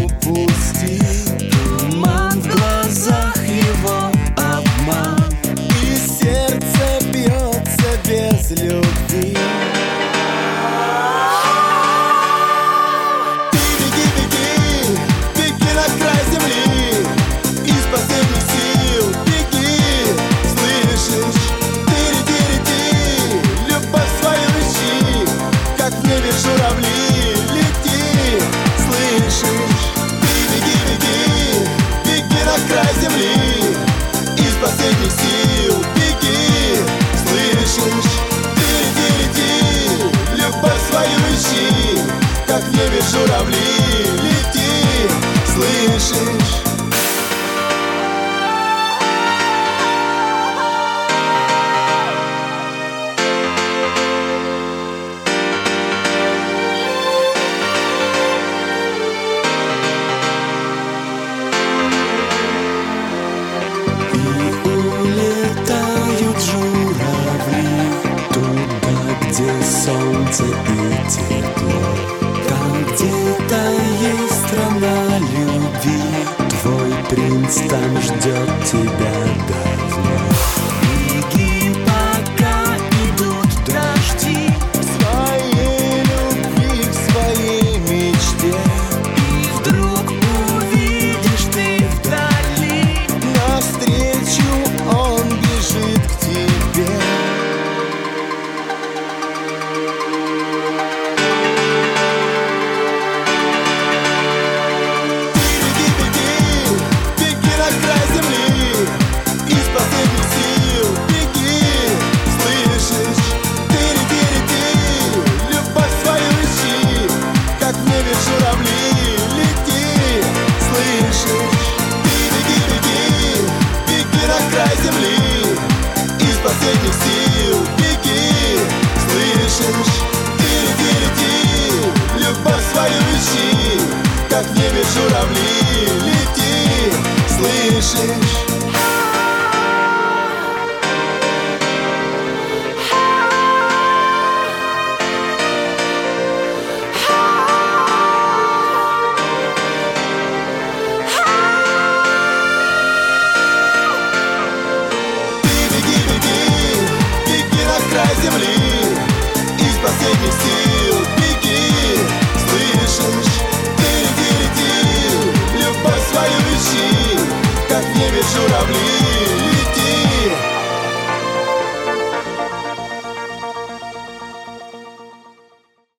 упусти. Туман в глазах, его обман, и сердце бьется без любви. Ты беги, беги, беги на край земли, из последних сил беги, слышишь? Ты любовь свою ищи, как в небе журавли, лети, слышишь? Ты беги, беги, беги на край земли, из последних сил беги, слышишь? Ты любовь свою ищи, как в небе журавли, лети, слышишь? Солнце и тепло, там где-то есть страна любви. Твой принц там ждет тебя давно. Беги, пока идут дожди, в своей любви, в своей мечте. И вдруг увидишь ты вдали, навстречу он бежит к тебе. Последних сил беги, слышишь? Ты любовь свою ищи, как в небе журавли, лети, слышишь? Земли, из последних сил беги, слышишь? Ты любовь свою ищи, как в небе журавли.